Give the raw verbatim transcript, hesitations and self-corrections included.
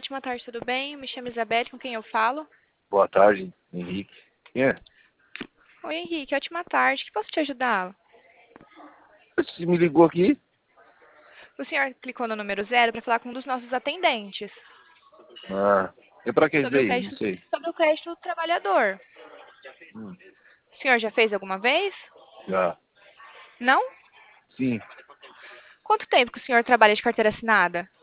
ótima tarde, tudo bem? Me chamo Isabelle, com quem eu falo? Boa tarde, Henrique. Quem é? Oi, Henrique, ótima tarde. Que posso te ajudar? Você me ligou aqui? O senhor clicou no número zero para falar com um dos nossos atendentes Ah, é pra que isso sobre o daí? Não crédito, sei. sobre o crédito do trabalhador. Hum, O senhor já fez alguma vez? já. Não? Sim. Quanto tempo que o senhor trabalha de carteira assinada?